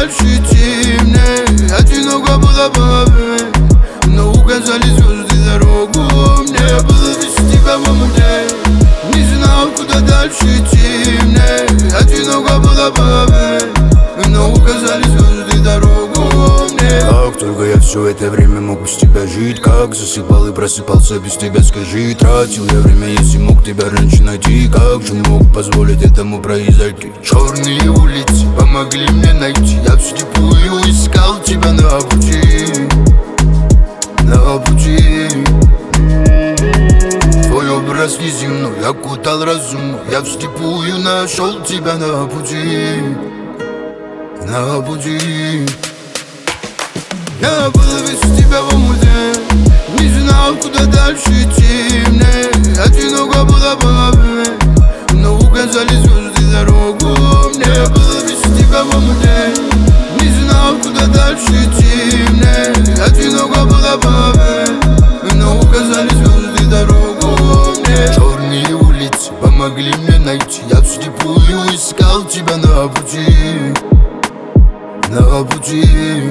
дальше темнее. Одиноко было по мне, но указали звезды дорогу. Мне было без тебя в омуте, не знал, куда дальше темнее. Одиноко было по мне, но указали звезды дорогу мне. Как только я все это время мог без тебя жить, как засыпал и просыпался без тебя, скажи. Тратил я время, если мог тебя раньше найти, как же мог позволить этому произойти? Черные улицы помогли мне найти, я вслепую искал тебя на пути, на пути. Твой образ неземной окутал разум, я вслепую нашел тебя на пути, на пути. Я был без тебя в омуте, не знал, куда дальше темнее. Одиноко было по мне, но указали звезды дорогу. Мне было без тебя в омуте, не знал, куда дальше темнее. Одиноко было по мне, но указали звезды дорогу мне. Черные улицы помогли мне найти, я вслепую искал тебя на пути, на пути.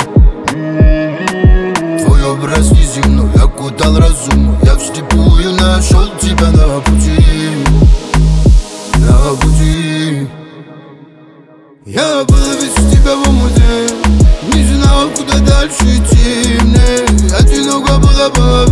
Твой образ неземной окутал разум, я вслепую нашел тебя на пути, на пути. Я был без тебя в омуте, не знал, куда дальше темнее. Одиноко было по